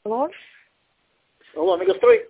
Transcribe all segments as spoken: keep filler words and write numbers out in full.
Алло. Алло, Мегастрой?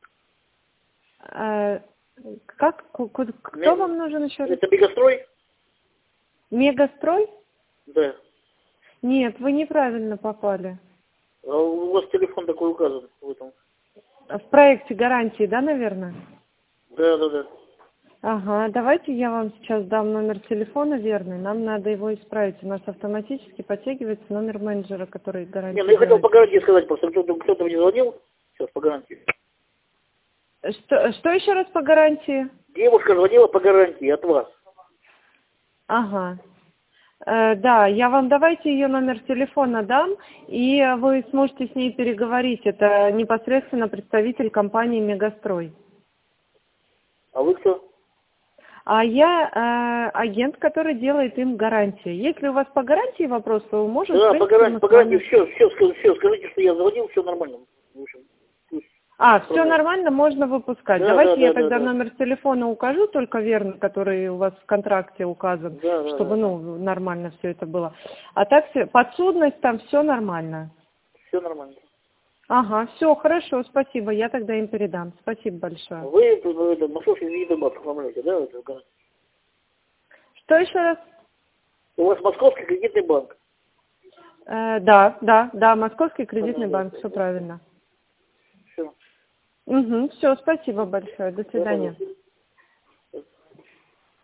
Э, как? Ку- ку- Кто Ме- вам нужен еще раз? Это Мегастрой? Мегастрой? Да. Нет, вы неправильно попали. А у вас телефон такой указан в этом. В проекте гарантии, да, наверное? Да, да, да. Ага, давайте я вам сейчас дам номер телефона верный. Нам надо его исправить. У нас автоматически подтягивается номер менеджера, который гарантии Не, ну я хотел делает. по гарантии сказать, просто кто-то, кто-то мне звонил. Сейчас по гарантии. Что, что еще раз по гарантии? Девушка звонила по гарантии от вас. Ага. Э, да, я вам давайте ее номер телефона дам, и вы сможете с ней переговорить. Это непосредственно представитель компании «Мегастрой». А вы кто? А я э, агент, который делает им гарантии. Если у вас по гарантии вопрос, то мы можем, в Да, по принципе, гарантии, мы по с вами... гарантии, все, все, все, скажите, что я звонил, все нормально. В общем, пусть А, все отправляют. нормально, можно выпускать. Да, да, Давайте я да, да, тогда да. номер телефона укажу, только верно, который у вас в контракте указан, Да, да, чтобы, да, да. ну, нормально все это было. А так, всё- подсудность там все нормально. Все нормально. Ага, все, хорошо, спасибо, я тогда им передам. Спасибо большое. Вы это, ну, это московский кредитный банк оформляете, да? Это гарантию? Что еще раз? У вас московский кредитный банк. Э, да, да, да, Московский кредитный Понятно, банк, все правильно. все. Угу, все, спасибо большое, до Да, свидания. пожалуйста.